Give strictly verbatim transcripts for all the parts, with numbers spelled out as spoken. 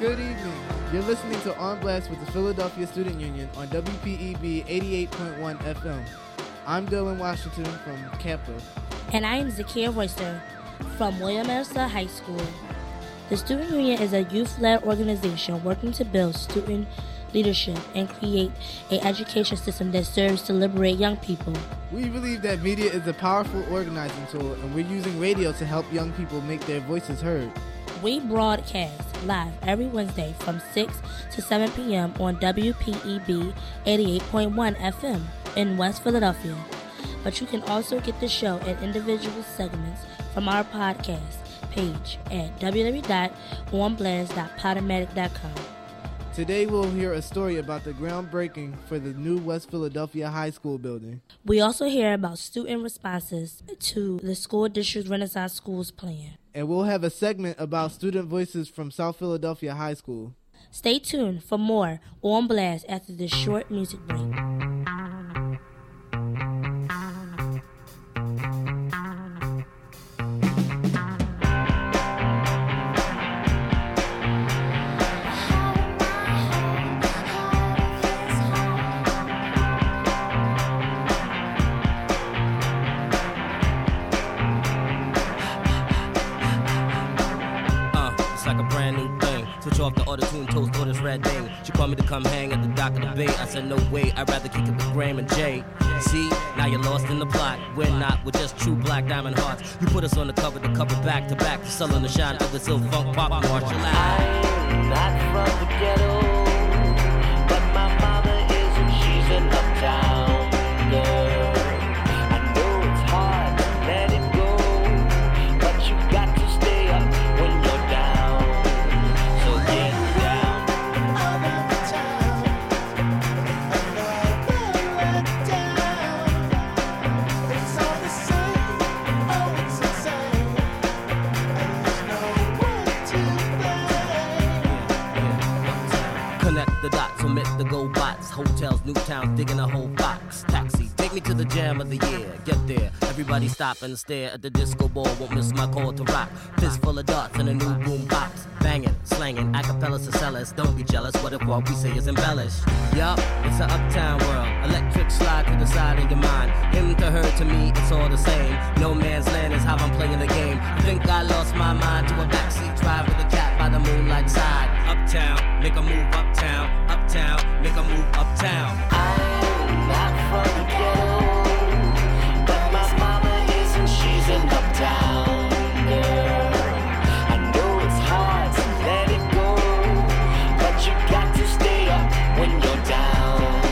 Good evening. You're listening to On Blast with the Philadelphia Student Union on W P E B eighty-eight point one F M. I'm Dylan Washington from Capitol. And I am Zakia Royster from William Mercer High School. The Student Union is a youth-led organization working to build student leadership and create an education system that serves to liberate young people. We believe that media is a powerful organizing tool, and we're using radio to help young people make their voices heard. We broadcast live every Wednesday from six to seven p.m. on W P E B eighty-eight point one F M in West Philadelphia. But you can also get the show in individual segments from our podcast page at w w w dot on blast dot podomatic dot com. Today we'll hear a story about the groundbreaking for the new West Philadelphia High School building. We also hear about student responses to the school district's Renaissance Schools plan. And we'll have a segment about student voices from South Philadelphia High School. Stay tuned for more On Blast after this short music break. Off the auto-tune toast or this red thing. She called me to come hang at the dock of the bay. I said no way, I'd rather kick it with Graham and Jay. See, now you're lost in the plot. We're not, we're just true black diamond hearts. You put us on the cover, the cover back to back, the sun on the shine of the silver funk pop martial I'm not from the ghetto, but my mama is and she's an uptown girl. I know it's hard to let it go, but you got to stay up when you're down. The dots, omit the go bots. Hotels, new towns, digging a whole box. Taxi, take me to the jam of the year. Get there, everybody stop and stare at the disco ball. Won't miss my call to rock. Fist full of darts and a new boom box. Banging, slanging, acapella to sell us. Don't be jealous, what if what we say is embellished? Yup, it's an uptown world. Electric slide to the side of your mind. Him to her, to me, it's all the same. No man's land is how I'm playing the game. I think I lost my mind to a backseat drive with a cat by the moonlight side. Uptown, make a move uptown. Uptown, make a move uptown. I'm not from the ghetto, but my mama is and she's an uptown girl. I know it's hard to let it go, but you got to stay up when you're down.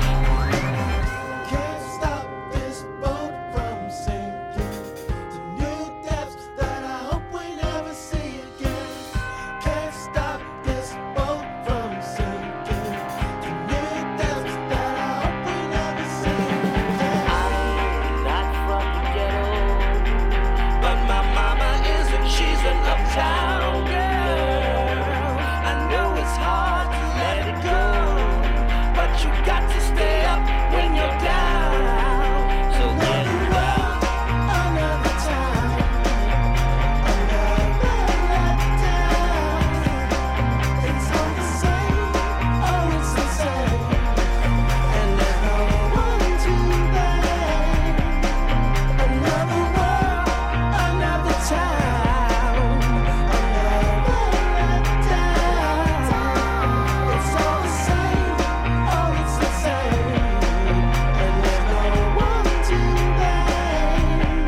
Can't stop this boat from sinking to new depths that I hope we never see again. Can't stop this boat from sinking to new depths that I hope we never see again. I'm not from the ghetto, but my mama is and she's an uptown girl. I know it's hard to let it go, but you got to stay up when you're down. So get well. Another time, another letdown. It's all the same, oh it's the same, and there's no one to blame. Another world, another town, another letdown. It's all the same, oh it's the same, and there's no one to blame.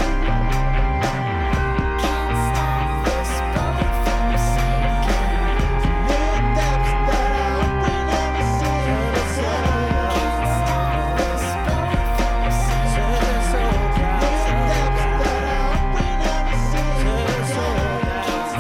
Can't stop this boat from sinking. New depths that I hope we never see. Can't stop this boat from sinking. New depths that I hope we never see. Can't stop this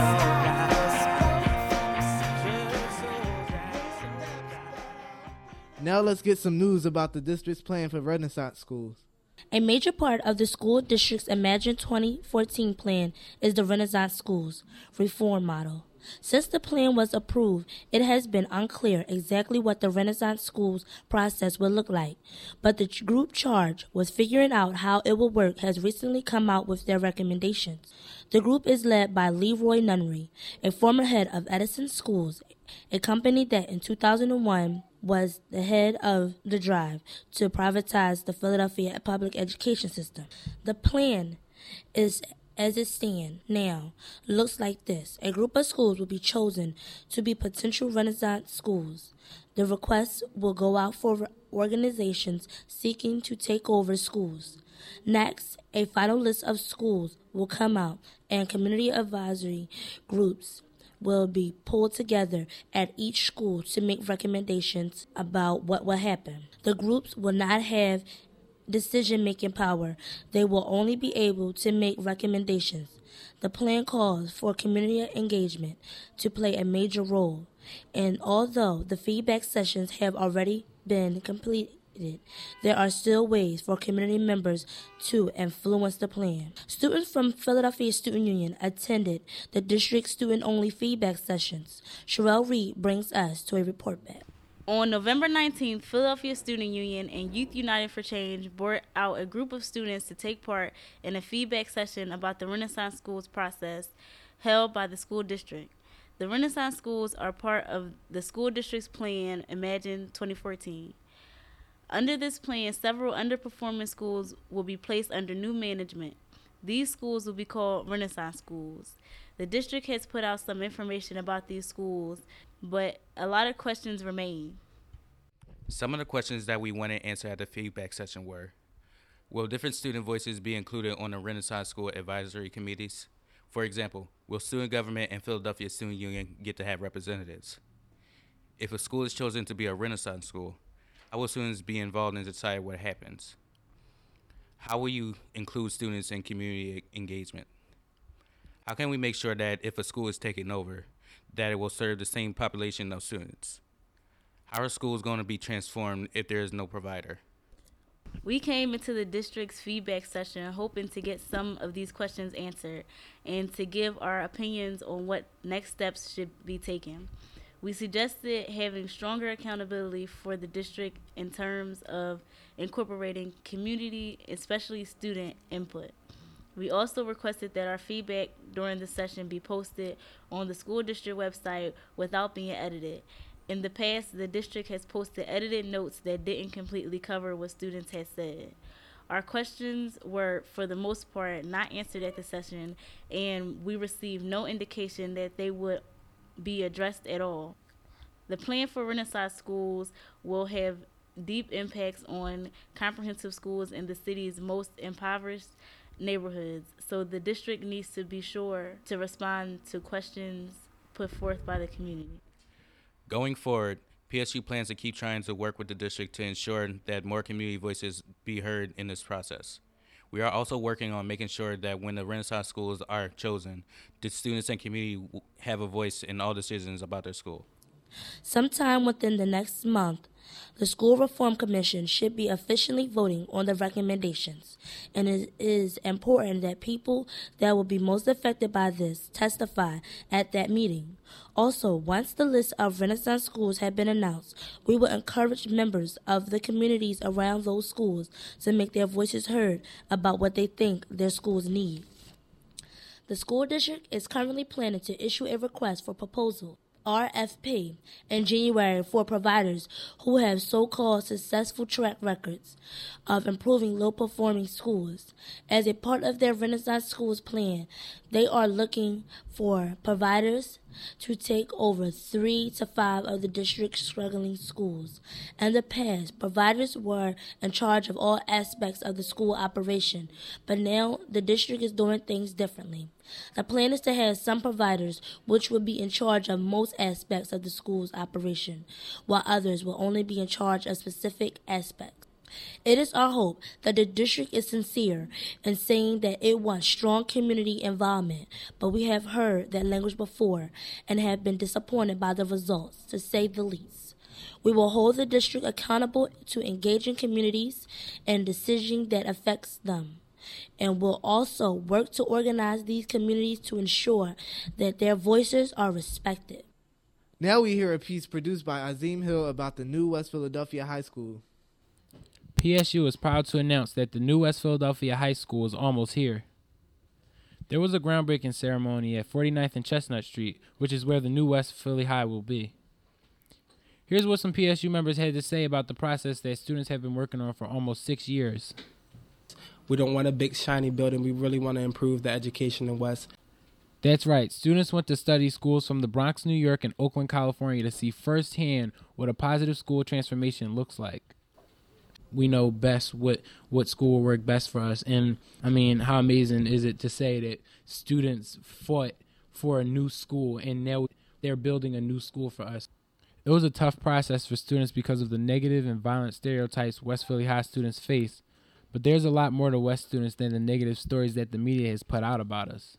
Now let's get some news about the district's plan for Renaissance schools. A major part of the school district's Imagine twenty fourteen plan is the Renaissance Schools reform model. Since the plan was approved, it has been unclear exactly what the Renaissance Schools process will look like, but the ch- group charged with figuring out how it will work has recently come out with their recommendations. The group is led by Leroy Nunnery, a former head of Edison Schools, a company that in two thousand one was the head of the drive to privatize the Philadelphia public education system. The plan is as it stands now, looks like this. A group of schools will be chosen to be potential Renaissance schools. The requests will go out for organizations seeking to take over schools. Next, a final list of schools will come out, and community advisory groups will be pulled together at each school to make recommendations about what will happen. The groups will not have decision-making power. They will only be able to make recommendations. The plan calls for community engagement to play a major role, and although the feedback sessions have already been completed, there are still ways for community members to influence the plan. Students from Philadelphia Student Union attended the district's student-only feedback sessions. Sherelle Reed brings us to a report back. On November nineteenth, Philadelphia Student Union and Youth United for Change brought out a group of students to take part in a feedback session about the Renaissance Schools process held by the school district. The Renaissance Schools are part of the school district's plan, Imagine twenty fourteen. Under this plan, several underperforming schools will be placed under new management. These schools will be called Renaissance Schools. The district has put out some information about these schools, but a lot of questions remain. Some of the questions that we wanted answered at the feedback session were, will different student voices be included on the Renaissance School advisory committees? For example, will student government and Philadelphia Student Union get to have representatives? If a school is chosen to be a Renaissance school, how will students be involved in deciding what happens? How will you include students in community engagement? How can we make sure that if a school is taken over, that it will serve the same population of students? How are schools going to be transformed if there is no provider? We came into the district's feedback session hoping to get some of these questions answered and to give our opinions on what next steps should be taken. We suggested having stronger accountability for the district in terms of incorporating community, especially student input. We also requested that our feedback during the session be posted on the school district website without being edited. In the past, the district has posted edited notes that didn't completely cover what students had said. Our questions were, for the most part, not answered at the session, and we received no indication that they would be addressed at all. The plan for Renaissance schools will have deep impacts on comprehensive schools in the city's most impoverished neighborhoods, so the district needs to be sure to respond to questions put forth by the community. Going forward, P S U plans to keep trying to work with the district to ensure that more community voices be heard in this process. We are also working on making sure that when the Renaissance schools are chosen, the students and community w- have a voice in all decisions about their school. Sometime within the next month, the School Reform Commission should be officially voting on the recommendations, and it is important that people that will be most affected by this testify at that meeting. Also, once the list of Renaissance schools have been announced, we will encourage members of the communities around those schools to make their voices heard about what they think their schools need. The school district is currently planning to issue a request for proposal R F P in January for providers who have so-called successful track records of improving low-performing schools. As a part of their Renaissance Schools plan, they are looking for providers to take over three to five of the district's struggling schools. In the past, providers were in charge of all aspects of the school operation, but now the district is doing things differently. The plan is to have some providers which will be in charge of most aspects of the school's operation, while others will only be in charge of specific aspects. It is our hope that the district is sincere in saying that it wants strong community involvement, but we have heard that language before and have been disappointed by the results, to say the least. We will hold the district accountable to engaging communities and decisions that affects them. and will also work to organize these communities to ensure that their voices are respected. Now we hear a piece produced by Azim Hill about the new West Philadelphia High School. P S U is proud to announce that the new West Philadelphia High School is almost here. There was a groundbreaking ceremony at forty-ninth and Chestnut Street, which is where the new West Philly High will be. Here's what some P S U members had to say about the process that students have been working on for almost six years. We don't want a big shiny building. We really want to improve the education in West. That's right. Students went to study schools from the Bronx, New York, and Oakland, California to see firsthand what a positive school transformation looks like. We know best what, what school will work best for us. And, I mean, how amazing is it to say that students fought for a new school, and now they're building a new school for us. It was a tough process for students because of the negative and violent stereotypes West Philly High students face. But there's a lot more to West students than the negative stories that the media has put out about us.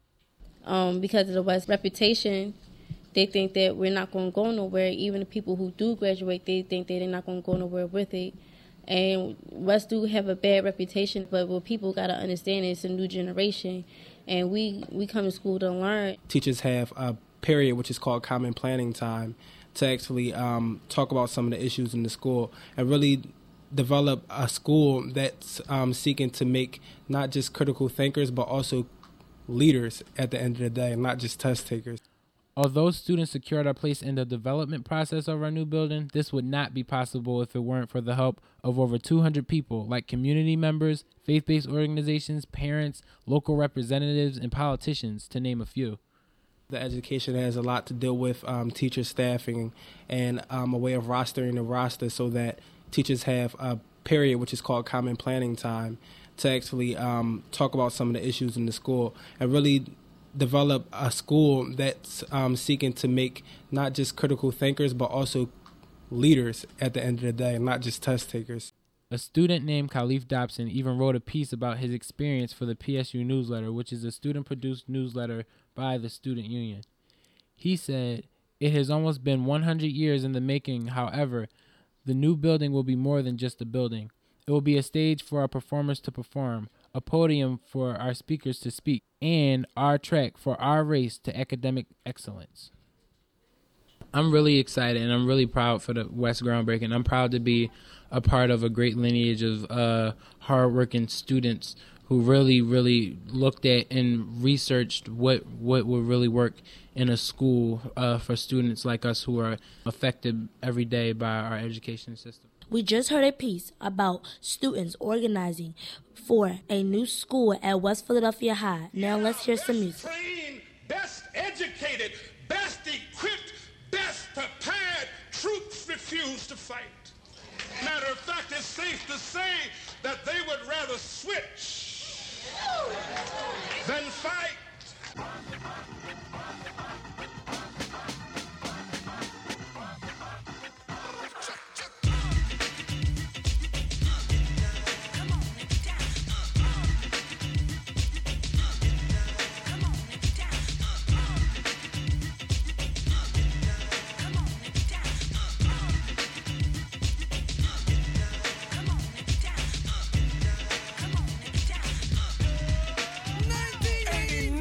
Um, because of the West reputation, they think that we're not going to go nowhere. Even the people who do graduate, they think that they're not going to go nowhere with it. And West do have a bad reputation, but what people got to understand is it's a new generation, and we, we come to school to learn. Teachers have a period which is called common planning time to actually um, talk about some of the issues in the school and really develop a school that's um, seeking to make not just critical thinkers, but also leaders at the end of the day, not just test takers. Although students secured our place in the development process of our new building, this would not be possible if it weren't for the help of over two hundred people, like community members, faith-based organizations, parents, local representatives, and politicians, to name a few. The education has a lot to deal with um, teacher staffing and um, a way of rostering the roster so that teachers have a period which is called common planning time to actually um, talk about some of the issues in the school and really develop a school that's um, seeking to make not just critical thinkers, but also leaders at the end of the day, not just test takers. A student named Khalif Dobson even wrote a piece about his experience for the P S U newsletter, which is a student-produced newsletter by the student union. He said, "It has almost been one hundred years in the making. However, the new building will be more than just a building. It will be a stage for our performers to perform, a podium for our speakers to speak, and our track for our race to academic excellence." I'm really excited and I'm really proud for the West groundbreaking. I'm proud to be a part of a great lineage of uh, hardworking students who really, really looked at and researched what, what would really work in a school uh, for students like us who are affected every day by our education system. We just heard a piece about students organizing for a new school at West Philadelphia High. Now let's hear some music. Best trained, best educated, best equipped, best prepared troops refuse to fight. Matter of fact, it's safe to say that they would rather switch than fight. Ain't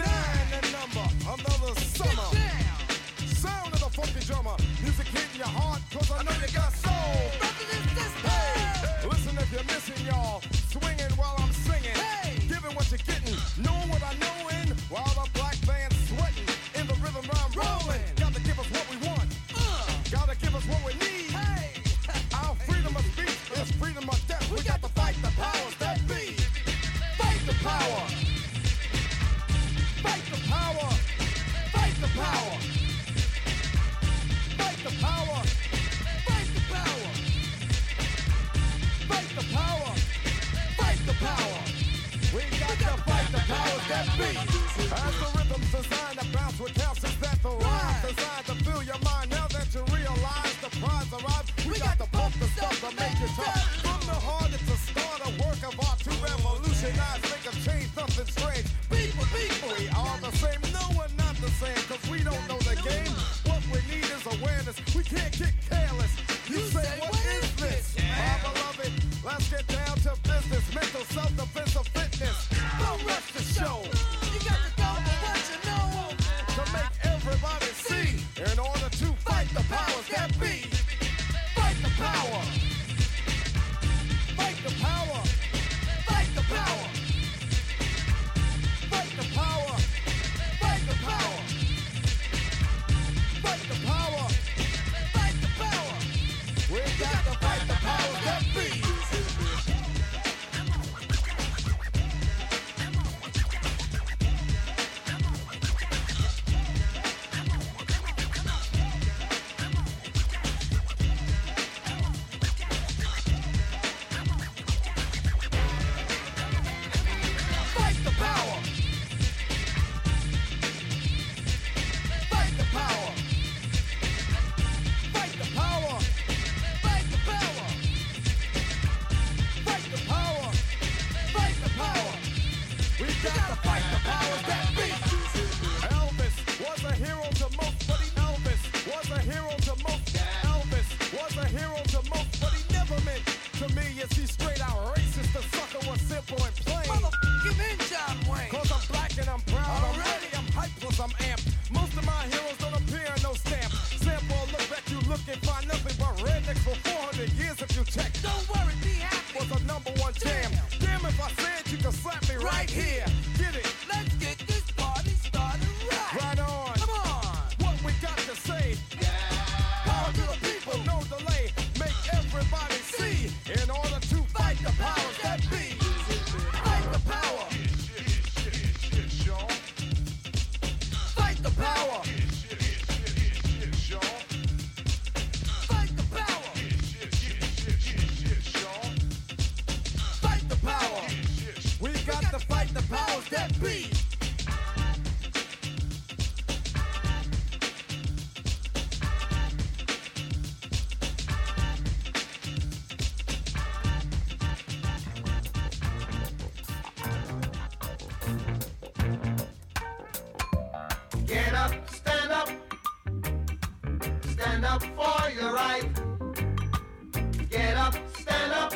Stand up for your right. Get up, stand up.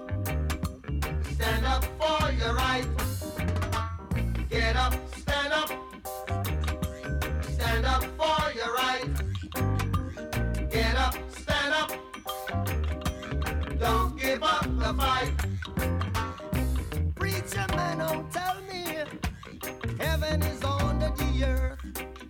Stand up for your right. Get up, stand up. Stand up for your right. Get up, stand up. Don't give up the fight. Preacher man, don't tell me heaven is under the earth.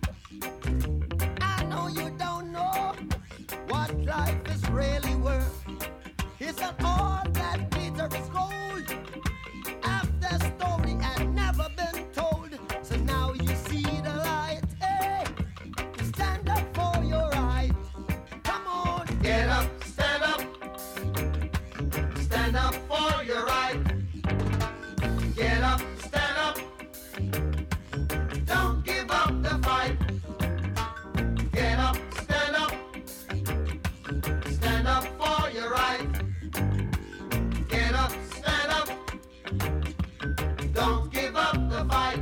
I know you don't know what life is really worth. It's not all that glitter is gold. Half the story had never been told. So now you see the light. Hey, stand up for your right. Come on. Get up, stand up. Stand up for your right. Get up, stand up. Don't give up the fight. Get up, stand up. Stand up for your right. Get up, stand up. Don't give up the fight.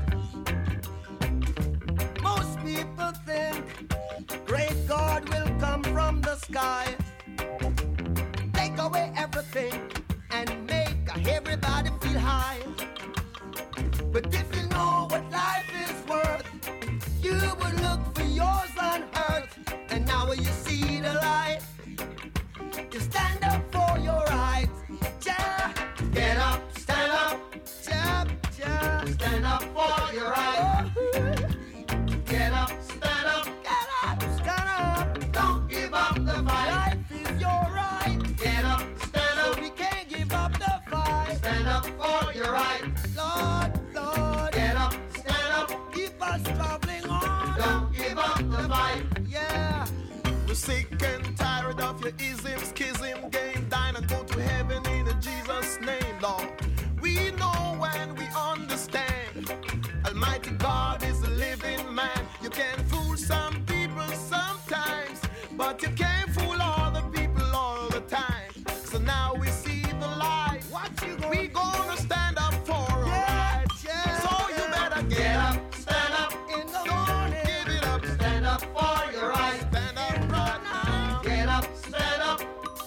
Most people think great God will come from the sky, take away everything and make everybody feel high. But if you know what life is worth, you would look for yours on earth. And now you see the light, you stand up for your rights. Yeah. Get up, stand up. Yeah, yeah. Stand up for your right. Get up, stand up. Get up, stand up. Don't give up the fight. Life is your right. Get up, stand So up. we can't give up the fight. Stand up for your right. Lord, Lord, Get up, stand up. keep us traveling on. Don't give up the fight. Yeah. We're sick and tired of your ism, schism, game, dine and go to heaven in Jesus' name, Lord. We know and we understand. Almighty God is a living man. You can fool some people sometimes, but you can't fool all the people all the time. So now we see the light. What you gonna We gonna stand up for our Yeah, rights. yeah, So you better get Get up. up, stand up. in the Don't morning? give it up. Stand up for your right. Stand up right now. Get up, stand up.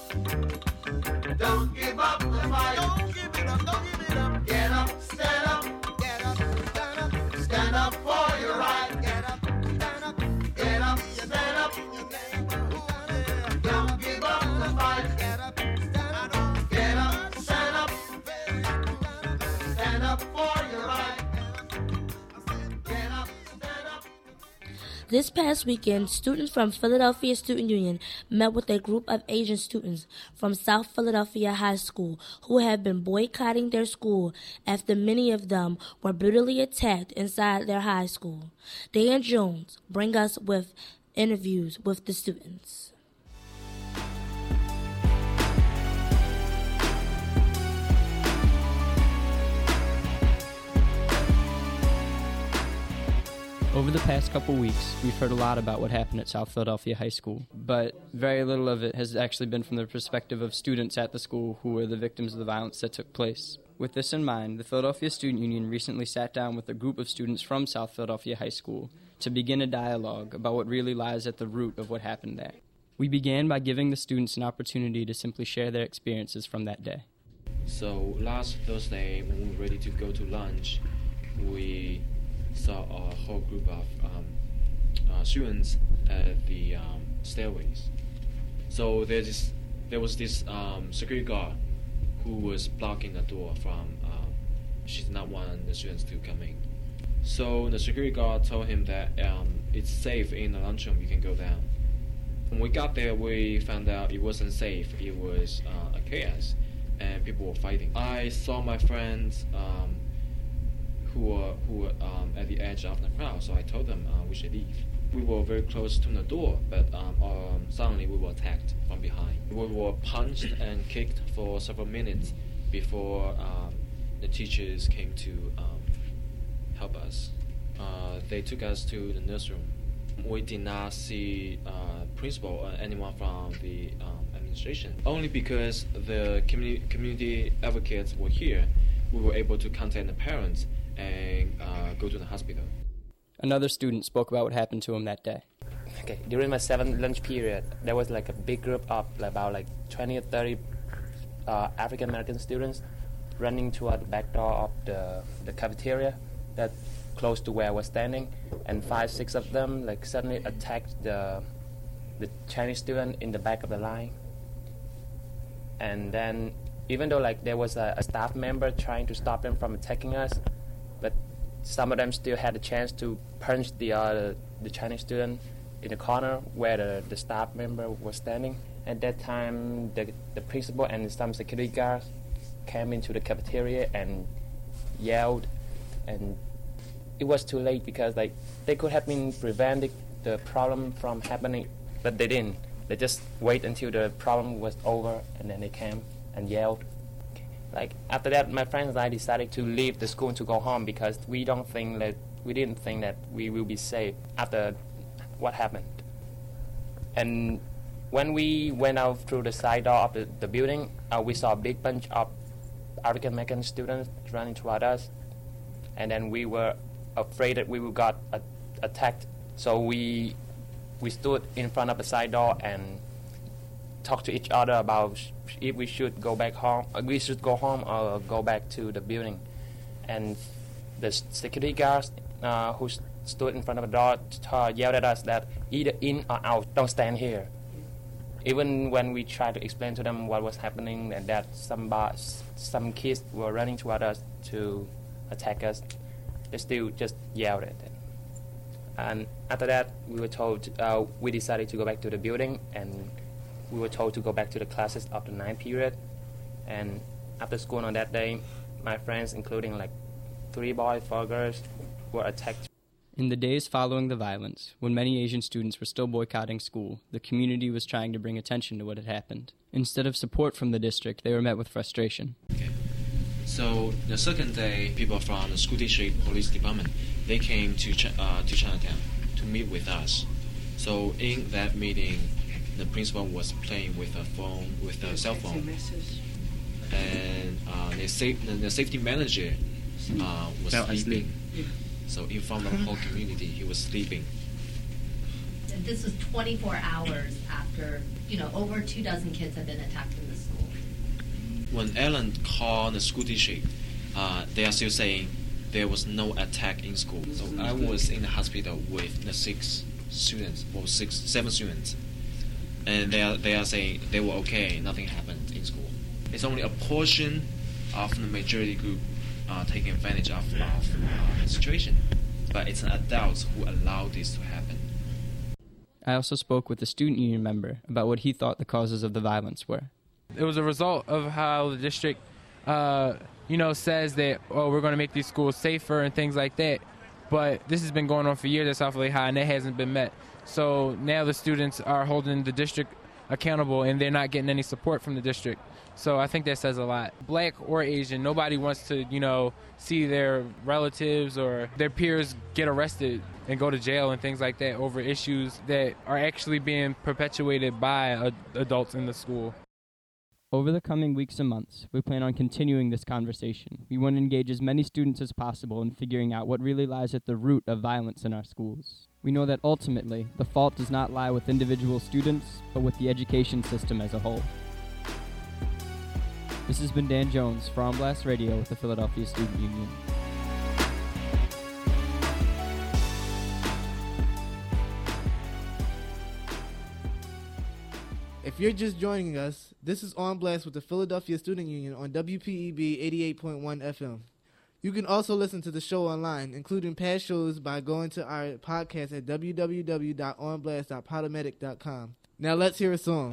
Don't give up the fight. Don't give it up. Don't give it up. Get up, stand up. Get up, stand up, Stand up for your right. get up, stand up. Get up, stand up. Don't give up the fight. Get up, stand up. Get up, stand up. Stand up for your right. Get up, stand up. This past weekend, students from Philadelphia Student Union met with a group of Asian students from South Philadelphia High School who have been boycotting their school after many of them were brutally attacked inside their high school. Dan Jones bring us with interviews with the students. Over the past couple weeks, we've heard a lot about what happened at South Philadelphia High School, but very little of it has actually been from the perspective of students at the school who were the victims of the violence that took place. With this in mind, the Philadelphia Student Union recently sat down with a group of students from South Philadelphia High School to begin a dialogue about what really lies at the root of what happened there. We began by giving the students an opportunity to simply share their experiences from that day. So last Thursday, when we were ready to go to lunch, we saw a whole group of um, uh, students at the um, stairways. So there's this, there was this um, security guard who was blocking the door from, um, she did not want the students to come in. So the security guard told him that um, it's safe in the lunchroom, you can go down. When we got there, we found out it wasn't safe, it was uh, a chaos, and people were fighting. I saw my friends um, who were, who were um, at the edge of the crowd, so I told them uh, we should leave. We were very close to the door, but um, um, suddenly we were attacked from behind. We were punched and kicked for several minutes before um, the teachers came to um, help us. Uh, they took us to the nursery. We did not see uh, principal or anyone from the um, administration. Only because the communi- community advocates were here, we were able to contact the parents and uh, go to the hospital. Another student spoke about what happened to him that day. okay, during my seventh lunch period, there was like a big group of about like twenty or thirty uh, African American students running toward the back door of the, the cafeteria that close to where I was standing, and five, six of them like suddenly attacked the the Chinese student in the back of the line. And then even though like there was a, a staff member trying to stop them from attacking us, but some of them still had a chance to punch the uh, the Chinese student in the corner where the, the staff member was standing. At that time, the, the principal and some security guards came into the cafeteria and yelled, and it was too late because like they could have been preventing the problem from happening, but they didn't. They just wait until the problem was over, and then they came and yelled. Like after that, my friends and I decided to leave the school to go home because we don't think that we didn't think that we will be safe after what happened. And when we went out through the side door of the, the building, uh, we saw a big bunch of African American students running toward us, and then we were afraid that we would got uh, attacked. So we we stood in front of the side door and talked to each other about sh- if we should go back home, uh, we should go home or go back to the building. And the security guards uh, who st- stood in front of the door t- uh, yelled at us that either in or out, don't stand here. Even when we tried to explain to them what was happening and that some bars, some kids were running toward us to attack us, they still just yelled at it. And after that, we were told, uh, we decided to go back to the building, and we were told to go back to the classes of the ninth period. And after school on that day, my friends, including like three boys, four girls, were attacked. In the days following the violence, when many Asian students were still boycotting school, the community was trying to bring attention to what had happened. Instead of support from the district, they were met with frustration. Okay. So the second day, people from the school district police department, they came to Ch- uh, to Chinatown to meet with us. So in that meeting, the principal was playing with a phone, with a cell phone, and uh, the, sa- the, the safety manager uh, was Fell sleeping. asleep. So in front of the whole community, he was sleeping. And this was twenty-four hours after, you know, over two dozen kids had been attacked in the school. When Ellen called the school district, uh, they are still saying there was no attack in school. So I was in the hospital with the six students, or six, seven students, and they are they are saying they were okay, nothing happened in school. It's only a portion of the majority group uh, taking advantage of, of uh, the situation, but it's an adults who allowed this to happen. I also spoke with a student union member about what he thought the causes of the violence were. It was a result of how the district, uh, you know, says that, oh, we're going to make these schools safer and things like that. But this has been going on for years at South Lake High, and that hasn't been met. So now the students are holding the district accountable, and they're not getting any support from the district. So I think that says a lot. Black or Asian, nobody wants to, you know, see their relatives or their peers get arrested and go to jail and things like that over issues that are actually being perpetuated by uh, adults in the school. Over the coming weeks and months, we plan on continuing this conversation. We want to engage as many students as possible in figuring out what really lies at the root of violence in our schools. We know that ultimately, the fault does not lie with individual students, but with the education system as a whole. This has been Dan Jones for On Blast Radio with the Philadelphia Student Union. If you're just joining us, this is On Blast with the Philadelphia Student Union on W P E B eighty-eight point one F M. You can also listen to the show online, including past shows, by going to our podcast at w w w dot on blast dot podomatic dot com. Now let's hear a song.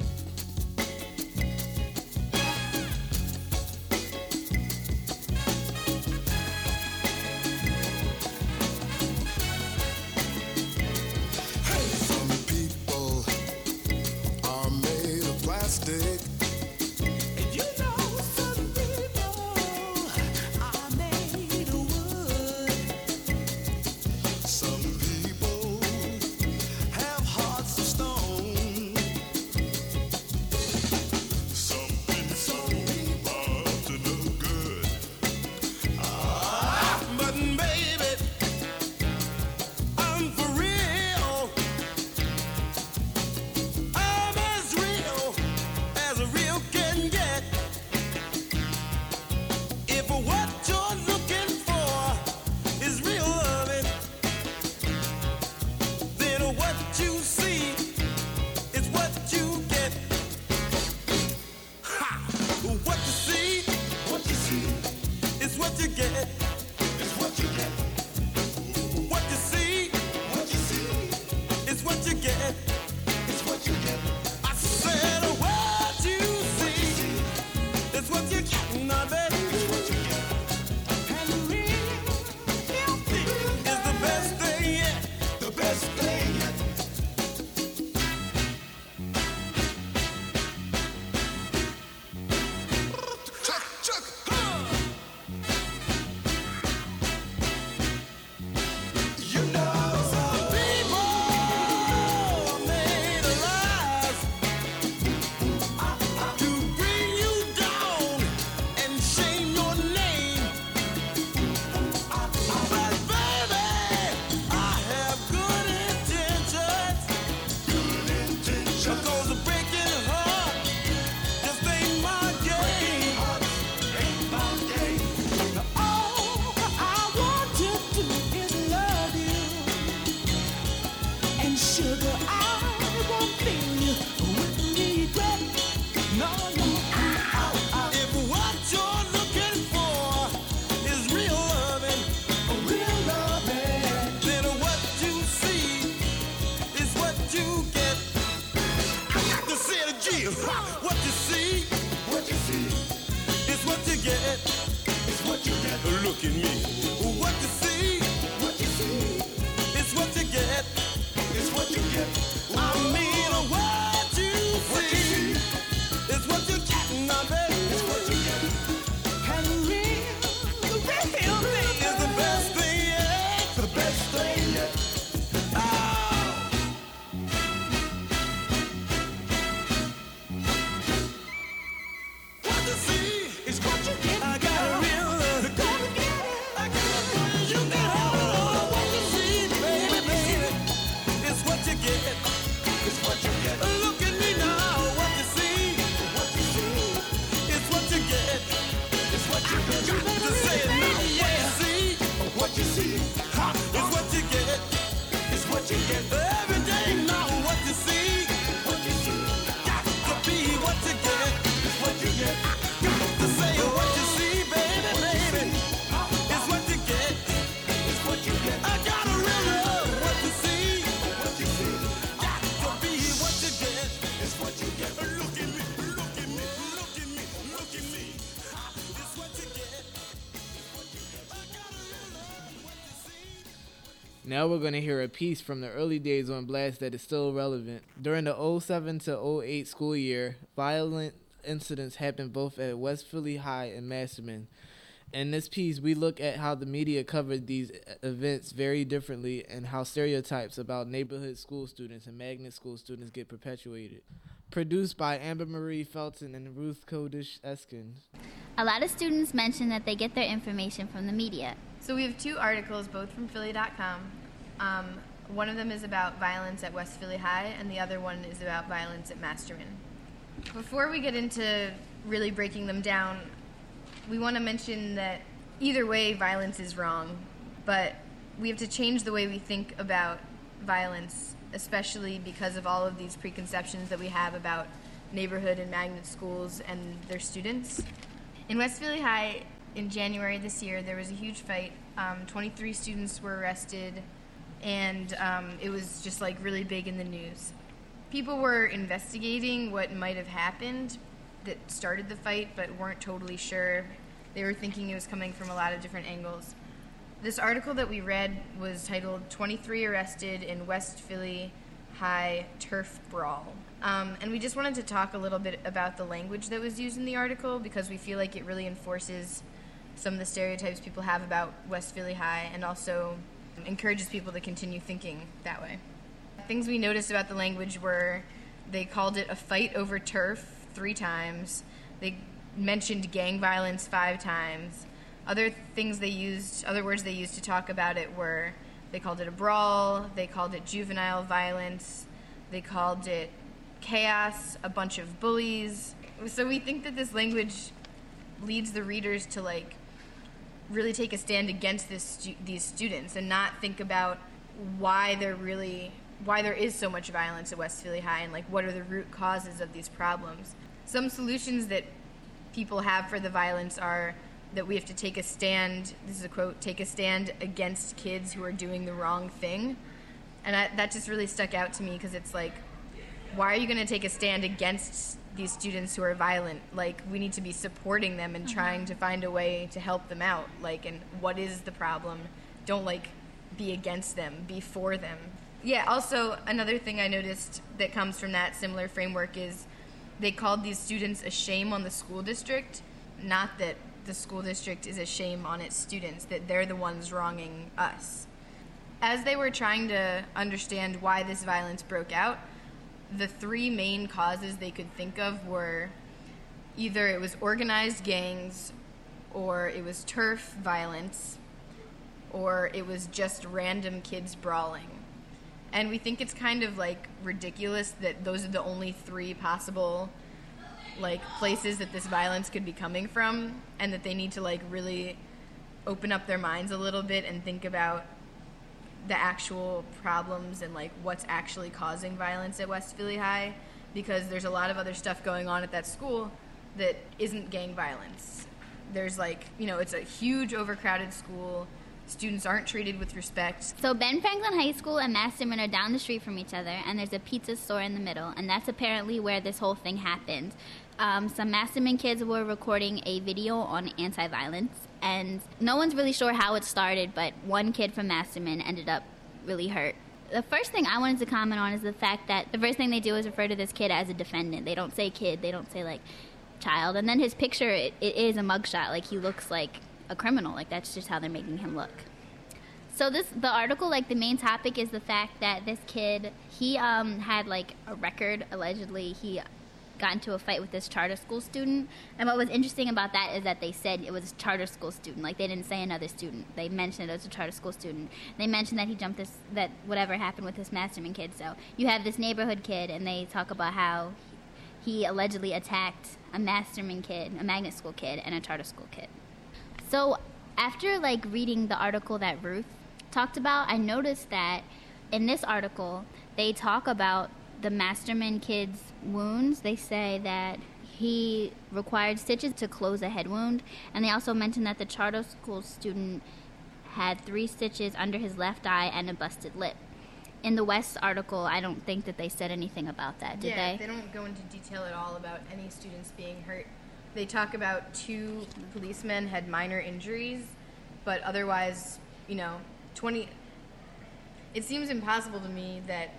Some people have hearts of stone. Now we're going to hear a piece from the early days on Blast that is still relevant. During the oh seven to oh eight school year, violent incidents happened both at West Philly High and Masterman. In this piece, we look at how the media covered these events very differently and how stereotypes about neighborhood school students and magnet school students get perpetuated. Produced by Amber Marie Felton and Ruth Kodish Eskin. A lot of students mention that they get their information from the media. So we have two articles, both from Philly dot com. Um, one of them is about violence at West Philly High, and the other one is about violence at Masterman. Before we get into really breaking them down, we want to mention that either way, violence is wrong, but we have to change the way we think about violence, especially because of all of these preconceptions that we have about neighborhood and magnet schools and their students. In West Philly High, in January this year, there was a huge fight. Um, twenty-three students were arrested, and um, it was just like really big in the news. People were investigating what might have happened that started the fight, but weren't totally sure. They were thinking it was coming from a lot of different angles. This article that we read was titled twenty-three Arrested in West Philly High Turf Brawl. Um, and we just wanted to talk a little bit about the language that was used in the article because we feel like it really enforces some of the stereotypes people have about West Philly High and also encourages people to continue thinking that way. Things we noticed about the language were they called it a fight over turf three times. They mentioned gang violence five times. Other things they used, other words they used to talk about it were they called it a brawl, they called it juvenile violence, they called it chaos, a bunch of bullies. So we think that this language leads the readers to like really take a stand against this stu- these students and not think about why they're really why there is so much violence at West Philly High and like what are the root causes of these problems. Some solutions that people have for the violence are that we have to take a stand, this is a quote, take a stand against kids who are doing the wrong thing. And I, that just really stuck out to me because it's like, why are you going to take a stand against these students who are violent? Like, we need to be supporting them and trying to find a way to help them out. Like, and what is the problem? Don't, like, be against them, be for them. Yeah, also, another thing I noticed that comes from that similar framework is they called these students a shame on the school district, not that the school district is a shame on its students, that they're the ones wronging us. As they were trying to understand why this violence broke out, the three main causes they could think of were either it was organized gangs, or it was turf violence, or it was just random kids brawling. And we think it's kind of like ridiculous that those are the only three possible like places that this violence could be coming from, and that they need to like really open up their minds a little bit and think about the actual problems and like what's actually causing violence at West Philly High, because there's a lot of other stuff going on at that school that isn't gang violence. There's like, you know, it's a huge overcrowded school. Students aren't treated with respect. So Ben Franklin High School and Masterman are down the street from each other, and there's a pizza store in the middle, and that's apparently where this whole thing happened. Um, some Masterman kids were recording a video on anti-violence, and no one's really sure how it started, but one kid from Masterman ended up really hurt. The first thing I wanted to comment on is the fact that the first thing they do is refer to this kid as a defendant. They don't say kid, they don't say, like, child. And then his picture, it, it is a mugshot. Like, he looks like a criminal. Like, that's just how they're making him look. So this, the article, like, the main topic is the fact that this kid, he um, had, like, a record, allegedly. He got into a fight with this charter school student. And what was interesting about that is that they said it was a charter school student. Like, they didn't say another student. They mentioned it was a charter school student. They mentioned that he jumped this, that whatever happened with this Masterman kid. So you have this neighborhood kid, and they talk about how he allegedly attacked a Masterman kid, a magnet school kid, and a charter school kid. So after, like, reading the article that Ruth talked about, I noticed that in this article, they talk about the Masterman kid's wounds. They say that he required stitches to close a head wound, and they also mentioned that the charter school student had three stitches under his left eye and a busted lip. In the West article, I don't think that they said anything about that, did yeah, they? they don't go into detail at all about any students being hurt. They talk about two policemen had minor injuries, but otherwise, you know, twenty it seems impossible to me that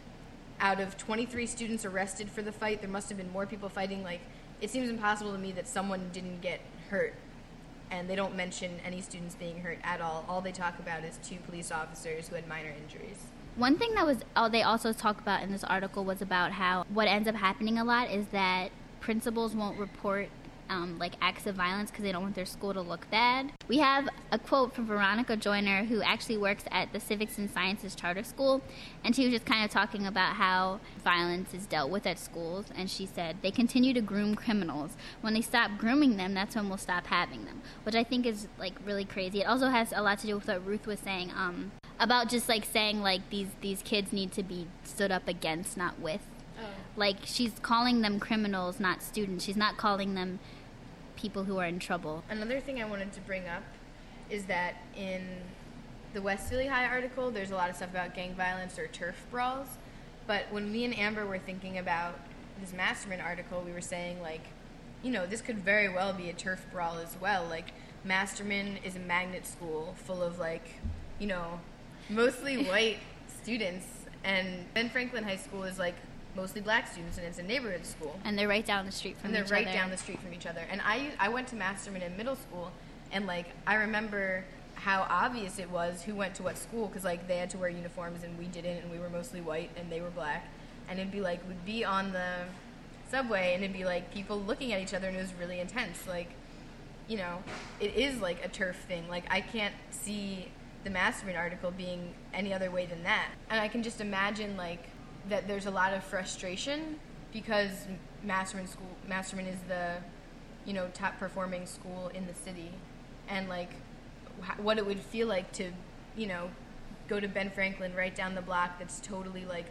out of twenty-three students arrested for the fight, there must have been more people fighting. Like, it seems impossible to me that someone didn't get hurt, and they don't mention any students being hurt at all. All they talk about is two police officers who had minor injuries. One thing that was oh, they also talk about in this article was about how what ends up happening a lot is that principals won't report um, like acts of violence because they don't want their school to look bad. We have a quote from Veronica Joyner, who actually works at the Civics and Sciences Charter School, and she was just kind of talking about how violence is dealt with at schools, and she said, they continue to groom criminals. When they stop grooming them, that's when we'll stop having them, which I think is like really crazy. It also has a lot to do with what Ruth was saying, um, about just like saying like these, these kids need to be stood up against, not with. Oh. Like, she's calling them criminals, not students. She's not calling them people who are in trouble. Another thing I wanted to bring up is that in the West Philly High article, there's a lot of stuff about gang violence or turf brawls. But when me and Amber were thinking about this Masterman article, we were saying, like, you know, this could very well be a turf brawl as well. Like, Masterman is a magnet school full of, like, you know, mostly white students. And Ben Franklin High School is, like, mostly black students, and it's a neighborhood school. And they're right down the street from and each they're right other. down the street from each other. And I, I went to Masterman in middle school, and, like, I remember how obvious it was who went to what school, because, like, they had to wear uniforms and we didn't, and we were mostly white and they were black. And it'd be, like, we'd be on the subway, and it'd be, like, people looking at each other, and it was really intense. Like, you know, it is, like, a turf thing. Like, I can't see the Masterman article being any other way than that. And I can just imagine, like, that there's a lot of frustration because Masterman school Masterman is the, you know, top performing school in the city, and like wh- what it would feel like to, you know, go to Ben Franklin right down the block that's totally like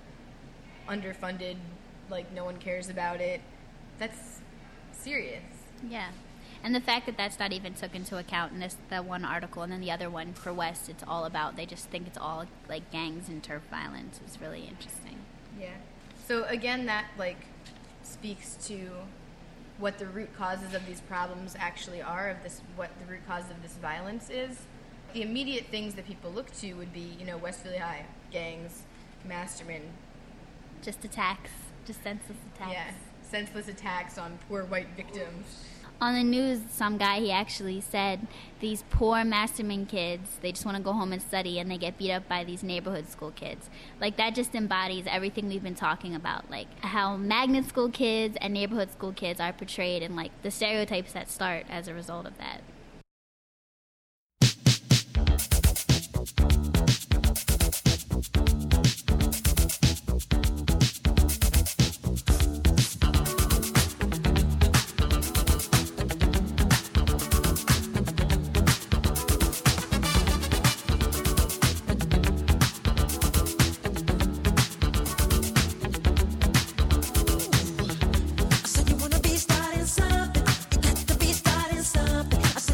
underfunded, like no one cares about it. That's serious. Yeah. And the fact that that's not even took into account in this the one article, and then the other one for West, it's all about, they just think it's all like gangs and turf violence is really interesting. Yeah. So again, that like speaks to what the root causes of these problems actually are, of this, what the root cause of this violence is. The immediate things that people look to would be, you know, West Philly High, gangs, Masterman. Just attacks, just senseless attacks. Yeah, senseless attacks on poor white victims. On the news, some guy, he actually said these poor Masterman kids, they just want to go home and study, and they get beat up by these neighborhood school kids. Like, that just embodies everything we've been talking about, like how magnet school kids and neighborhood school kids are portrayed, and like the stereotypes that start as a result of that. I said you wanna be starting something, you got to be starting something. I said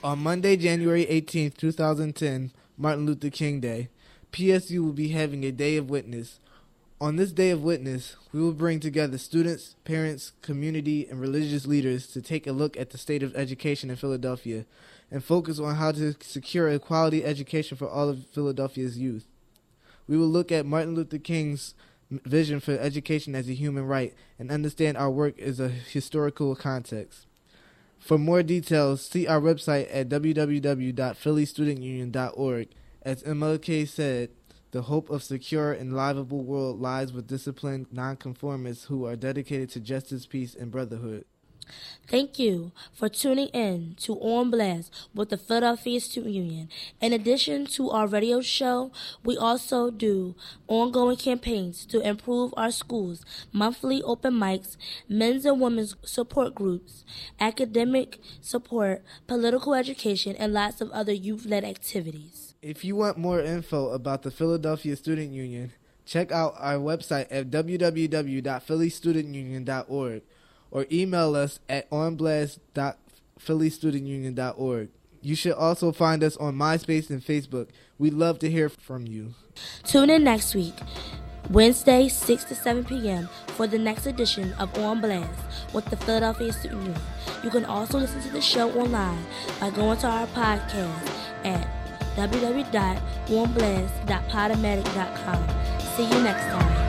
On Monday, January eighteenth, twenty ten, Martin Luther King Day, P S U will be having a Day of Witness. On this Day of Witness, we will bring together students, parents, community, and religious leaders to take a look at the state of education in Philadelphia and focus on how to secure a quality education for all of Philadelphia's youth. We will look at Martin Luther King's vision for education as a human right and understand our work as a historical context. For more details, see our website at w w w dot philly student union dot org. As M L K said, the hope of secure and livable world lies with disciplined nonconformists who are dedicated to justice, peace, and brotherhood. Thank you for tuning in to On Blast with the Philadelphia Student Union. In addition to our radio show, we also do ongoing campaigns to improve our schools, monthly open mics, men's and women's support groups, academic support, political education, and lots of other youth-led activities. If you want more info about the Philadelphia Student Union, check out our website at w w w dot philly student union dot org. or email us at on blast dot philly student union dot org. You should also find us on MySpace and Facebook. We'd love to hear from you. Tune in next week, Wednesday, six to seven p.m. for the next edition of On Blast with the Philadelphia Student Union. You can also listen to the show online by going to our podcast at w w w dot on blast dot podomatic dot com. See you next time.